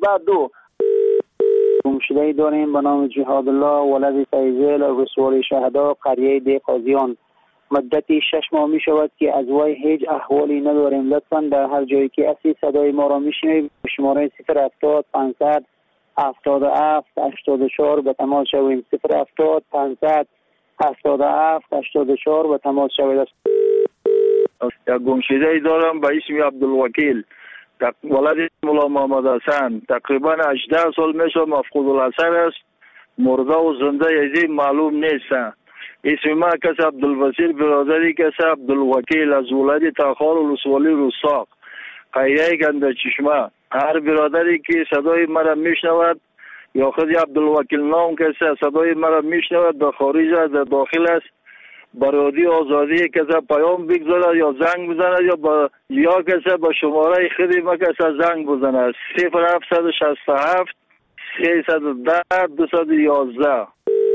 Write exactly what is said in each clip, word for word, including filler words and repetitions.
یازده دو. گمشده‌ای داریم به نام جهاد الله ولد فیضل رسول شهدا قریه دی قاضیان. مدتی شش ماه می شود که از وی هیچ احوالی نداریم. لطفاً در هر جایی که هستی صدای ما را میشنوید شماره صفر هفتاد پانصد هفتاد و هفت هشتاد و چهار به تماس شویم. صفر هفتاد پانصد هفتاد و هفت هشتاد و چهار به تماس شوید. یک گمشده‌ای دارم به اسم عبدالوکیل ولد مولا محمد حسن. تقریبا هجده سال میشه مفقود الاثر است. مرده و زنده یزی معلوم نیست. اسم ما کس عبدالبصیر برادری کس عبدالوکیل از ولد تاخار ولسوالی روساق قریه گنده چشمه. هر برادری که صدای مرا میشنود یا خود عبدالوکیل نام کسی صدای مرا میشنود در خارج است در داخل است برادی آزادی کسی پیام بگذارد یا زنگ بزند یا با یا کسی با شماره خودی ما کسی زنگ بزند. صفر هفتصد و شصت و هفت سیصد و ده دویست و یازده.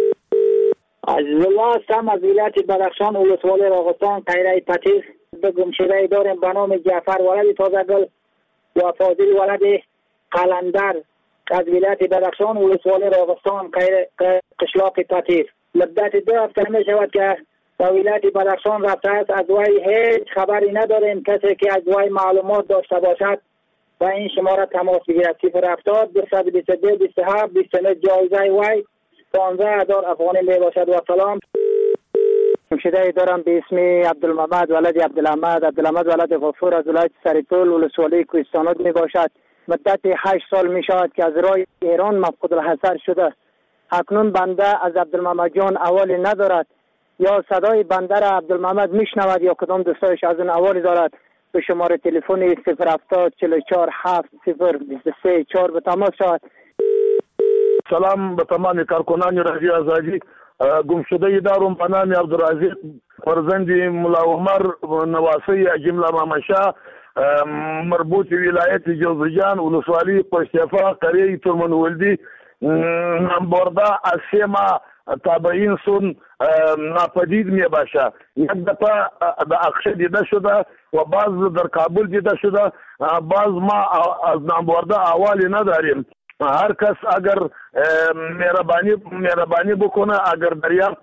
عزیزالله هستم از ولایت بدخشان ولسوالی راغستان قریه پتیر. به گمشده‌ای داریم به نام جعفر ولد تازه‌گل و فاضل ولد قلندر از ولایت بدخشان ولسوالی راغستان قشلاق پتیر. مدت دو هفته می شود که به ولایت بدخشان رفته است. از وی هیچ خبری نداریم. کسی که از وی معلومات داشته باشد و این شماره تماس بگیرد. صفر هفتاد دویست و بیست و دو بیست و هفت بیست و نه. جایزه وی پانزده هزار افغانی می باشد. و سلام. گمشده‌ای دارم به اسم عبدالمحمد ولد عبدالحمد عبدالحمد ولد غفور از ولایت سرپل ولسوالی کوهستانات می باشد. مدت هشت سال می شود که از راه ایران مفقود الحضر شده. اکنون بنده از عبدالمحمد جان احوالی ندارد. یا صدای بنده را عبدالمحمد میشنود یا کدام دوستایش از اون احوالی دارد. به شماره تلفن صفر هفتاد چهل و چهار هفت صفر بیست و سه چهار به تماس شود. سلام به تمام کارکنان رادیو آزادی. گمشده‌ای دارم به نام عبدالرزاق فرزند مولا عمر نواسی جمله مامشا مربوط ولایت جوزجان ولسوالی پشتیفا قریه ترمن ولدی برده از سه ماه تابعین سون ناپدید می باشه. یک دفعه در اقشه دیده شده و بعض در کابل دیده شده. بعض ما از نامبرده احوالی نداریم. هر کس اگر مهربانی مهربانی بکنه اگر دریافت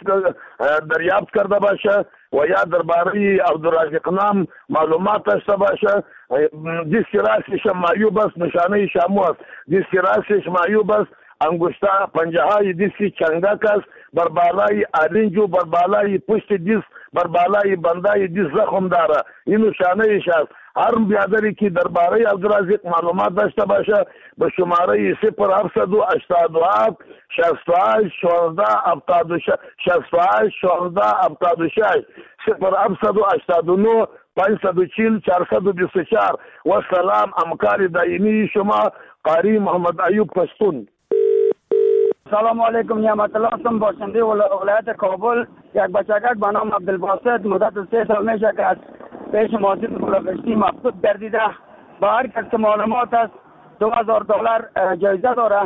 دریافت کرده باشه و یا درباره عبدالرزاق نام معلومات داشته باشه دیسک راسش معیوب است نشانه شامو است. دیسک راسش معیوب است انگشتا پنجه های دیسک چنگک است بر بالای آرنجو بر بالای پشت دیس بر بالای بندای دیس زخم داره. این نشانه ایش است. هر بیادری که درباره عبدالرزاق معلومات داشته باشه به شماره صفر هفتصد و هشتاد و هفت شصت و هشت شانزده هفتاد و شش شصت و هشت شانزده هفتاد و شش صفر هفتصد و هشتاد و نه پانصد و چهل چهارصد و بیست و چهار. و سلام همکار دائمی شما قاری محمد ایوب پشتون. سلام علیکم نعمت الله هستم باشنده ولایت کابل. یک بچگک به نام عبدالباسط مدت سه سال میشه که از پیش ماجد بلغشتی مفقود گردیده. با هر کس که معلومات است دو هزار دلار جایزه داره.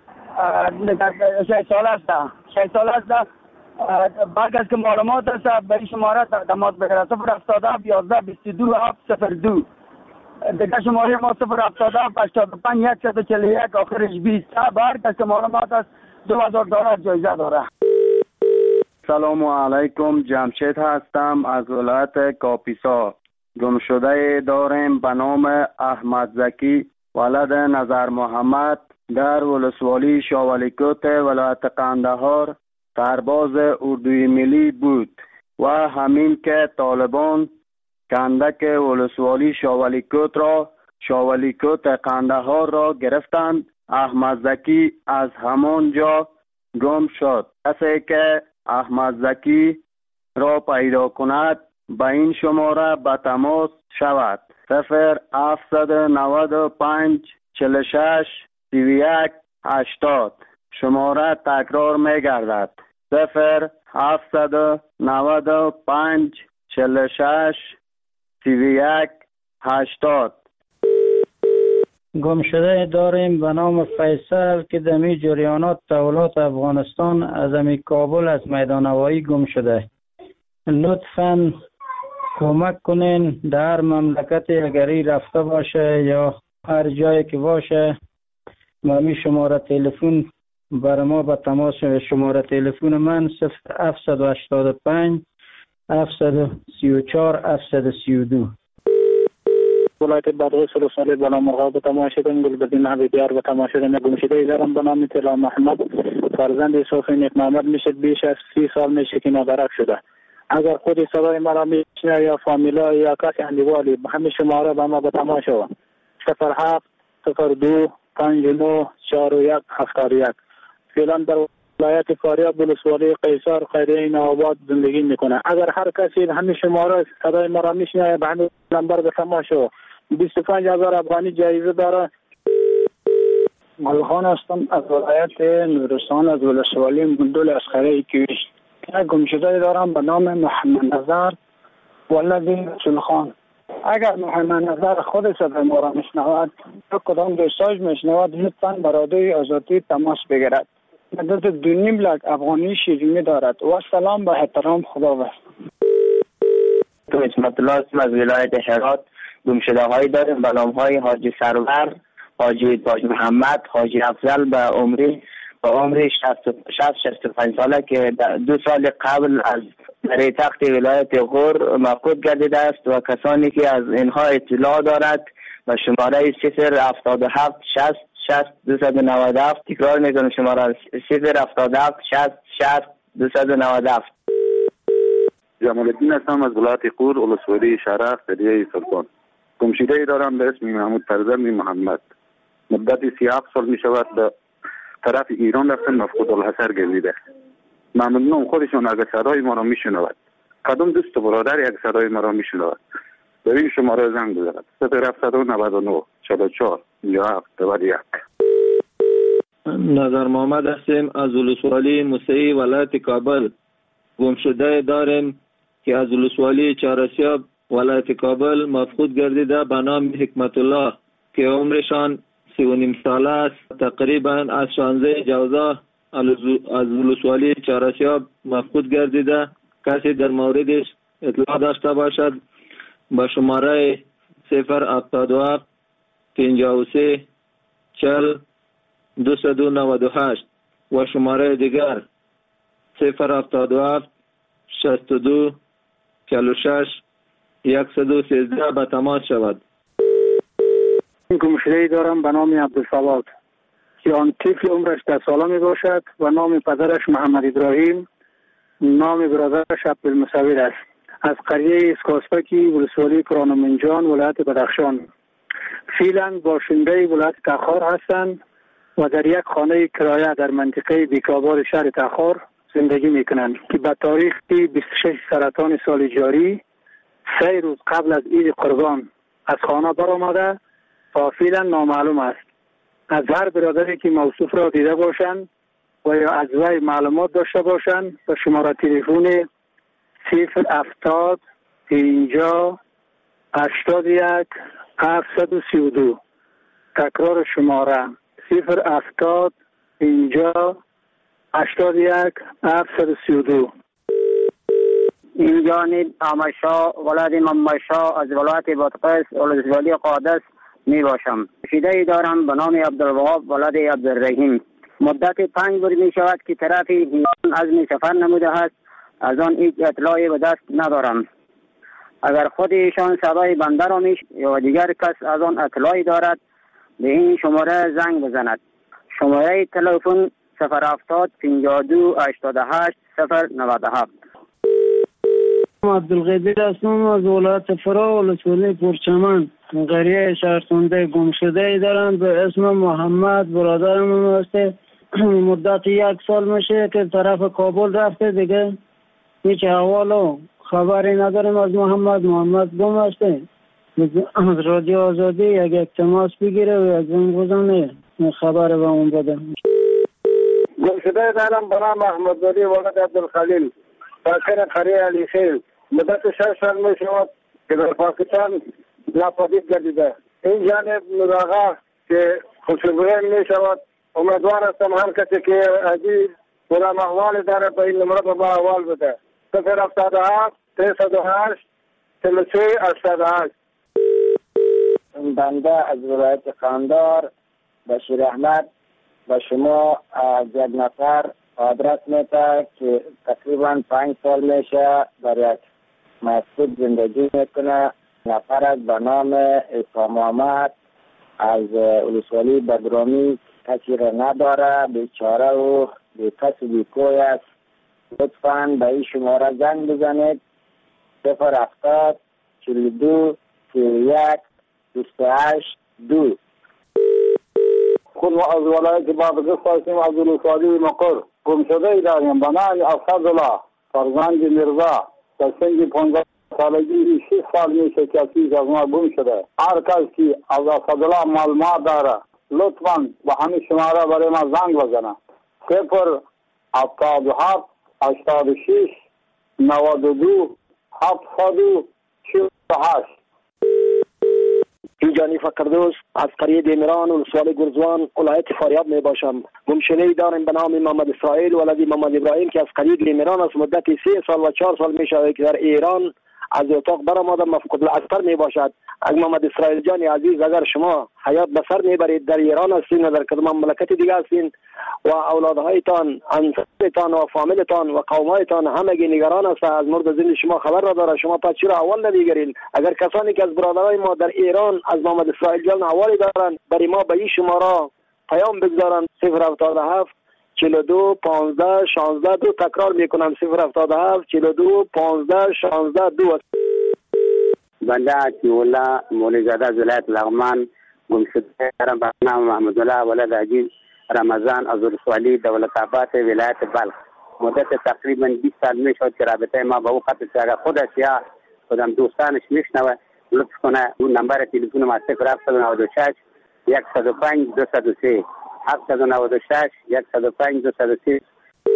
شش سال است شش سال است با کس که معلومات است به این شماره تماس بگیرد. صفر هفتاد و هفت یازده بیست و دو هفت صفر دو. دیگه شماره ما صفر هفتاد و هفت هشتاد و پنج صد و چهل و یک آخرش بیست. با هر کس که معلومات است دو هزار دلار جایزه داره. سلام علیکم. جمشید هستم از ولایت کاپیسا. گمشده داریم به نام احمد زکی ولد نظر محمد در ولسوالی شاولیکوت ولایت قندهار سرباز اردوی ملی بود و همین که طالبان کندک ولسوالی شاولیکوت را شاولیکوت قندهار را گرفتند. احمد زکی از همان جا گم شد. کسی که احمد زکی را پیدا کند به این شماره به تماس شود. صفر هفتصد و نود و پنج چهل و شش سی و یک هشتاد. شماره تکرار می گردد. صفر هفتصد و نود و پنج چهل و شش سی و یک هشتاد. گمشده داریم به نام فیصل که دمی جریانات تولات افغانستان از امی کابل از میدان هوایی گم شده. لطفاً کمک کنین در مملکت اگری رفته باشه یا هر جایی که باشه مامی شماره تلفن برای ما به تماس شماره تلفن من صفر هفت هشت پنج هفت سه چهار هفت سه دو. ولایت بادغیس رساله بالا مرغاب به تماشیدن گلبدین حبیبیار به تماشیدن گمشده دارم به نام طلا محمد فرزند صوفی نیک محمد میشه. بیش از سی سال میشه که نادرک شده. اگر خود صدای مرا میشنه یا فامیلا یا کسی اندیوالی همه شماره به ما به تماشا صفر هفت صفر دو پنج نو چهار یک هفتاد یک. فعلا در ولایت فاریاب ولسوالی قیصر خیریه نوآباد زندگی میکنه. اگر هر کسی همین شماره صدای مرا میشنه به همین نمبر به تماشا بیست و پنج هزار افغانی جایزه داره. گلخان هستم از ولایت نورستان از ولسوالی مندول اسخره کیویش. یک گمشده دارم به نام محمد نظر ولد رسول خان. اگر محمد نظر خود صدای ما را میشنود تو کدام دوستاش میشنود لطفا برادر آزادی تماس بگیرد. مدت دو نیم لک افغانی شیرینی دارد و سلام به احترام خدا بست. تو اسمت الله هستم از ولایت هرات. گمشده هایی داریم به نام های حاجی سرور، حاجی تاج محمد، حاجی افضل به عمری به عمری شصت شصت و پنج ساله که دو سال قبل از در تخت ولایت غور مفقود گردیده است و کسانی که از اینها اطلاع دارد و شماره صفر هفتاد و هفت شصت شصت دویست و نود و هفت تکرار میکنم شماره صفر هفتاد و هفت شصت شصت دویست و نود و هفت. جمال الدین هستم از ولایت غور ولسوالی شرق قریه سلطان. گمشده ای دارم به اسم محمود فرزند محمد. مدت سی هفت سال می شود به طرف ایران رفتن مفقود الحصر گردیده. ممنونم خودشون اگر صدای ما را می شنود. کدام دوست برادر یک صدای ما را می شنود به این شماره زنگ بزند صفر هفت نه نه چهار و چهار یا هفت دو یک. نظر محمد هستیم از ولسوالی موسعی ولایت کابل. گمشده داریم که از ولسوالی چهارسیاب ولایت کابل مفقود گردیده به نام حکمت الله که عمرشان سی و نیم ساله است. تقریبا از شانزده جوزا از ولسوالی چهارسیاب مفقود گردیده. کسی در موردش اطلاع داشته باشد با شماره صفر هفتاد و هفت پنجاه و سه چهل دویست و نود و هشت و شماره دیگر صفر هفتاد و هفت شصت و دو چهل و شش صد و سیزده به تماس شود. گمشده‌ای دارم به نام عبدالصواد که آن طفل عمرش ده ساله می باشد و نام پدرش محمد ابراهیم، نام برادرش عبدالمصور است. از قریه اسکاسپکی ولسوالی کرانمنجان ولایت بدخشان. فعلا باشنده ولایت تخار هستند و در یک خانه کرایه در منطقه بیکابار شهر تخار زندگی می کنند که به تاریخ بیست و شش سرطان سال جاری سه روز قبل از عید قربان از خانه برآمده و فعلا نامعلوم است. از هر برادری که موصوف را دیده باشند و یا از وی معلومات داشته باشند به شماره تلفن صفر هفتاد پنجاه هشتاد یک هفتصد و سی و دو. تکرار شماره صفر هفتاد پنجاه هشتاد یک هفتصد و سی و دو. این جانب آمشا ولاد ممشا از ولایت بادغیس ولسوالی قادس می باشم. شیده دارم به نام عبدالوهاب ولاد عبدالرحیم. مدت پنج روز می شود که طرف ایران عزم سفر نموده است. از آن هیچ اطلاعی به دست ندارم. اگر خود ایشان صدای بنده را میش یا دیگر کس از آن اطلاعی دارد به این شماره زنگ بزند. شماره تلفن صفر هفتاد پنجاه و دو هشتاد و هشت صفر نود و هفت. عبدالقادر هستم از ولایت فرا ولسوالی پرچمن. قریه شهرخونده گمشده دارم به اسم محمد برادرم هسته. مدت یک سال میشه که طرف کابل رفته دیگه هیچ احوال و خبری نداریم از محمد. محمد گم هسته. از رادیو آزادی یک یک تماس بگیره و از اون بزنه خبر به اون بده. گمشده دارم به نام احمدزاده ولد عبدالخلیل ساکن قریه علی خیل. مدت شش سال می شود که در پاکستان ناپدید گردیده. این جانب نوراغا که خوشبویه می شود. امیدوار هستم هر کسی که عزیز کدام احوال داره به این نمره به ما احوال بده. صفر هفتاد و هفت سیصد و هشت چهل و سه هشتاد و هشت. بنده از ولایت قندار بشیر احمد به شما از یک نفر آدرس میده که تقریبا پنج سال میشه در یک مسجد زندگی میکنه. نفر به نام عیسی محمد از ولسوالی بدرامی، کسی را نداره، بیچاره و بی کس و بی کوی است. لطفاً به این شماره زنگ بزنید صفر هفتاد چهل و دو سی و یک بیست و هشت دو. خود ما از ولایت بادغیس هستیم، از ولسوالی مقر. گمشده داریم به نام اسدالله فرزند میرزا. در سن پانزده سالگی شش سال میشه که از ما گم شده. هر کس که از اسدالله معلومات داره لطفاً به همین شماره برای ما زنگ بزنه. صفر هفتاد و هفت هشتاد و شش نود و دو هفتصد و چهل و هشت. جانی فقردوس از قریه دیمران و ولسوالی گرزوان ولایت فاریاب می باشم. گمشده داریم به نام محمد اسرائیل ولد محمد ابراهیم که از قریه دیمران از مدت سه سال و چهار سال می شود که در ایران از اتاق برآمده مفقود الاثر می باشد. اگر محمد اسرائیل جان عزیز اگر شما حیات به سر میبرید، در ایران هستین و در کدام مملکت دیگه هستین و اولادهایتان، انصارتان و فامیلتان و قومایتان همگی نگران است از مرد زنده شما خبر را داره، شما پس چرا اول نمیگیرین؟ اگر کسانی که از برادرای ما در ایران از محمد اسرائیل جان حوالی دارن برای ما به این شماره پیام بگذارن. صفر هفتاد و هفت چهل و دو پانزده شانزده دو. تکرار میکنم صفر هفتاد و هفت چهل و دو پانزده شانزده دو. بنده عطی‌الله مولیزاده از ولایت لغمان گمشده دارم به نام محمد الله ولد عزیز رمضان از ولسوالی دولت آباد ولایت بلخ. مدت تقریبا بیست سال می شد که رابطه ما با او قطع شد. اگر خودش یا خودم دوستانش میشنوه لطف کنه اون نمبر تلفن ما صفر هفتصد و نود و شش صد و پنج دویست و سه هفتصد و نود و شش صد و پنج دویست و سه.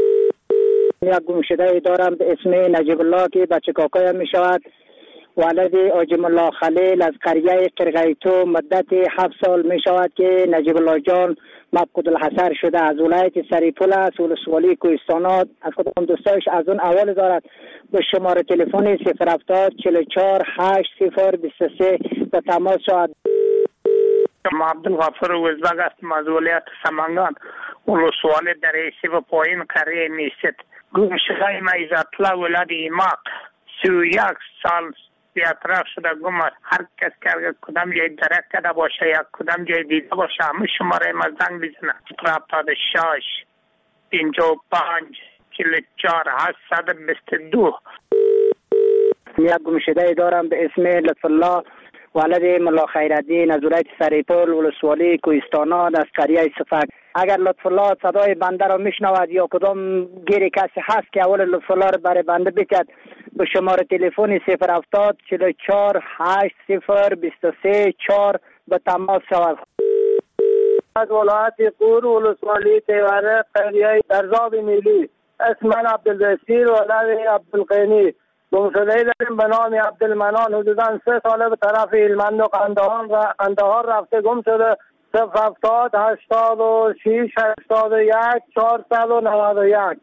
یک گمشده دارم به اسم نجیب الله که بچه کاکایم می شود، ولد آجم الله خلیل از قریه قرغیتو. مدت هفت سال می شود که نجیب الله جان مفقود الحصر شده. از ولایت سریپول است، ولسوالی کوهستانات. از کدام دوستایش از اون اول دارد به شماره تلفن صفر هفتاد چهل و چهار هشت صفر بیست و سه به تماس شد. ما عبدالغفور وزبگ هستم از ولایت سمنگان ولسوالی در ایسی و پایین قریه میست. گمشده ما عزت‌الله ولد ایماق سی و یک سال بیاطراف شده گم است. هر کس که اگر کدام جای درک کرده باشه یا کدام جای دیده باشه همه شماره ما زنگ بزنه. صفر هفتاد و شش پنجاه و پنج چهل و چهار هشتصد و بیست و دو. یک گمشده دارم به اسم لطف الله ولد ملا خیرالدین از ولایت سریپول ولسوالی کوهستانات از قریه صفک. اگر لطف الله صدای بنده را میشنود یا کدام گیری کسی هست که اول لطف الله را برای بنده بکرد به شماره تلفن صفر هفتاد چهل و چهار هشت صفر بیست و سه چهار به تماس شود. از ولایت قور ولسوالی تیوره قریه درزاب میلی. اسم من عبدالبصیر ولد عبدالقینی. گمشده داریم به نام عبدالمنان. حدودا سه ساله به طرف هلمند و قندهار قندهار رفته گم شده. صفر هفتاد هشتاد و شش هشتاد و یک چهارصد و نود و یک.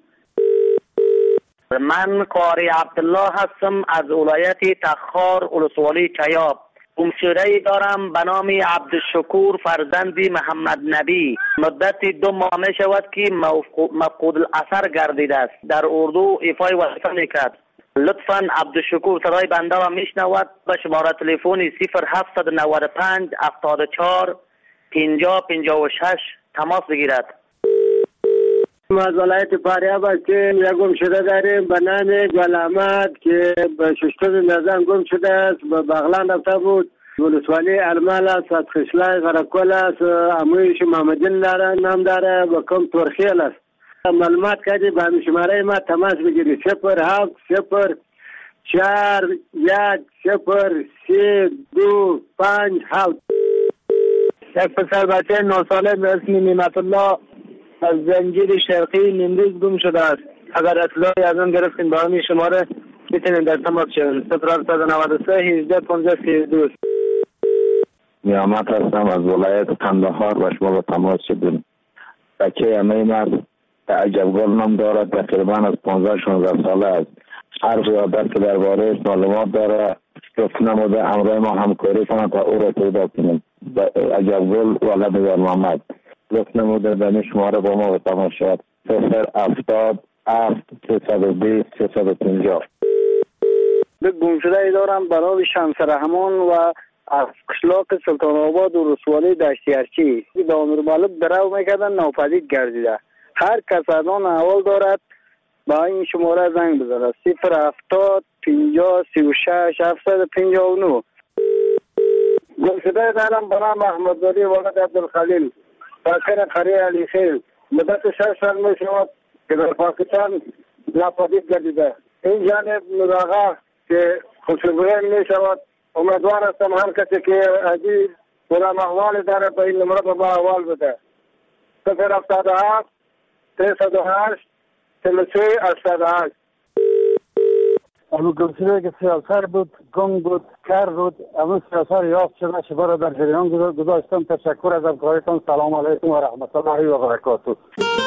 من قاری عبدالله هستم از ولایت تخار ولسوالی چیاب. گمشده دارم به نام عبدالشکور فرزند محمد نبی. مدت دو ماه می شود که مفقود الاثر گردیده است. در اردو ایفای وظیفه میکرد. لطفاً عبدالشکور صدای بنده را میشنود به شماره تلفن صفر هفتصد و نود و پنج هفتاد و چهار پنجاه پنجاه و شش تماس بگیرد. ما از ولایت فاریاب هستیم. یک گمشده داریم به نام گل احمد که به ششتم نظام گم شده است. به بغلان رفته بود. ولسوالی ارمل است، از خشلای غرقل است. امویش محمدین داره نام داره و کم ترخیل است. معلومات کردی به همین شماره ما تماس بگیری صفر هفت صفر چهار یک صفر سه دو پنج هفت. یک پسر بچه نه ساله به اسم نعمت الله از زنجیر شرقی نیمروز گم شده است. اگر اطلاعی از آن گرفتین با همین شماره میتونین در تماس شوین. صفر هفتصد و نود و سه هجده پانزده سی و دو. نیامت هستم از ولایت قندهار و شما با تماس شدیم. بچه همه مرد عجبگل نام دارد. تقریبا از پانزده شانزده ساله است. هر زیادت که درباره معلومات داره گفت نموده همراه ما همکاری کنند تا او را پیدا کنیم. عجبگل ولد نظر محمد لطف نموده به شماره با ما به تماشا صفر هفتاد هفت سیصد و بیست سیصد و پنجاه. به گمشده دارم برای شمس رحمان و از قشلاق سلطان آباد و رسوالی دشتی ارچی به امیر مالک درو میکردن ناپدید گردیده. هر کس از آن احوال دارد با این شماره زنگ بزنه صفر هفتاد پنجاه سی و شش هفتصد پنجاه و نه. گمشده دارم برام احمدزاده ولد عبدالخلیل ساکن قریه علی خیل مدت شش سال می شود که در پاکستان ناپدید گردیده. این جانب مراغه که خوشبویه می شود. امیدوار هستم هر کسی که عزیز برام احوال داره به این نمره به ما احوال بده. صفر هفتاد و هفت سیصد و هشت چهل و سه هشتاد و هشت. اما گمشده که سیاسر بود، گنگ بود، کر بود، اما سیاسر یافت شده شبا در جریان گذاشتم. تشکر از همکاریتان. سلام علیکم و رحمت الله و برکاته.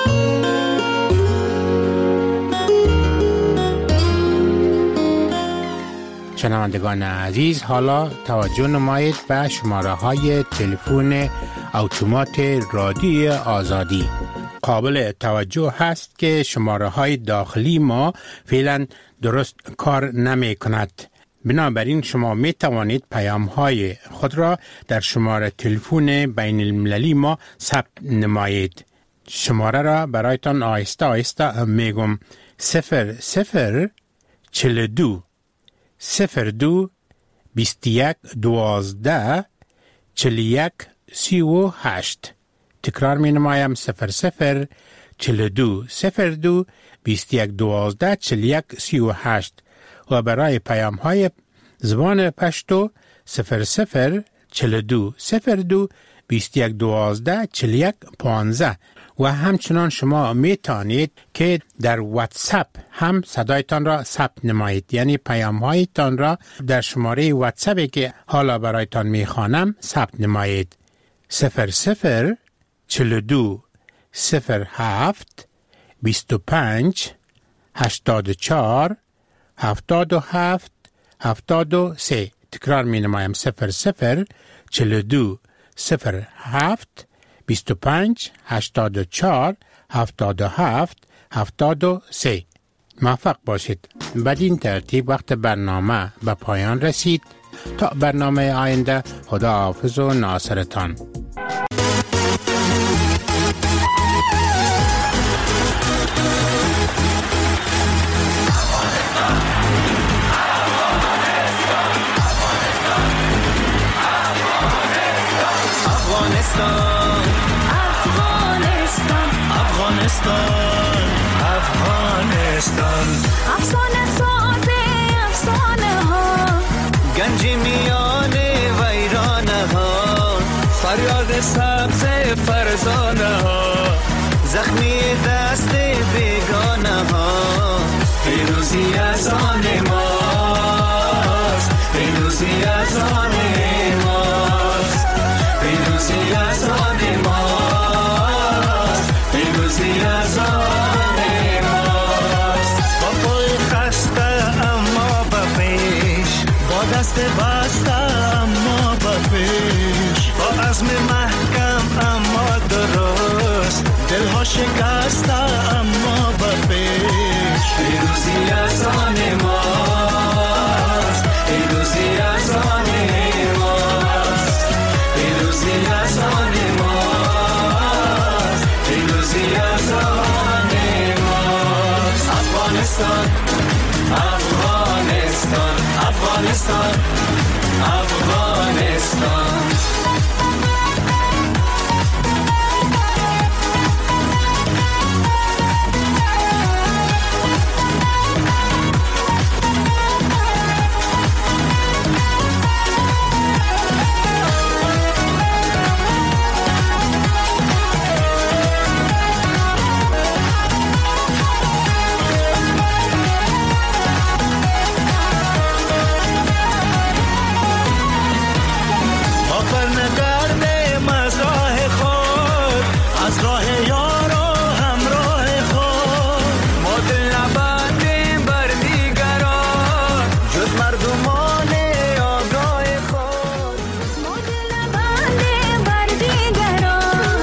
شنوندگان عزیز، حالا توجه نمایید به شماره های تلفن اتومات رادیوی آزادی. قابل توجه هست که شماره های داخلی ما فعلا درست کار نمی کند. بنابراین شما می توانید پیام های خود را در شماره تلفن بین المللی ما ثبت نمایید. شماره را برایتان آهسته آهسته می گم. صفر صفر چل دو صفر دو بیست یک دوازده چل یک سی و هشت. تکرار می نمایم صفر صفر چل دو صفر دو بیست یک دوازده چل یک سی و هشت و برای پیام های زبان پشتو صفر صفر چل دو صفر دو بیست یک دوازده چل یک پانزده. و همچنان شما می توانید که در واتساپ هم صدایتان را ثبت نمایید، یعنی پیام هایتان را در شماره واتساپی که حالا برایتان می خوانم ثبت نمایید. صفر صفر چل دو صفر هفت بیست و پنج هشتاد و چهار هفتاد و هفت هفتاد و سه. تکرار می نمایم صفر صفر چل دو صفر هفت بیست و پنج هشتاد و چهار هفتاد و هفت هفتاد و سه. موفق باشید. بدین ترتیب وقت برنامه به پایان رسید. تا برنامه آینده، خدا حافظ و ناصرتان. افغانستان افغانستان افسانه ساز افسانه ها گنج میان ویرانه ها فریاد سبز فرزانه ها زخمی دست بیگانه ها پیروزی از آن ماست پیروزی از آن ماست پیروزی از آن ماست پیروزی از آن ماست با پای خسته اما به پیش با دست بسته اما به پیش با عزم محکم اما درست دلها شکسته اما به پیش پیروزی از آن ماست پیروزی از آن ماست پیروزی از آن ماست پیروزی از آن ماست افغانستان افغانستان افغانستان افغانستان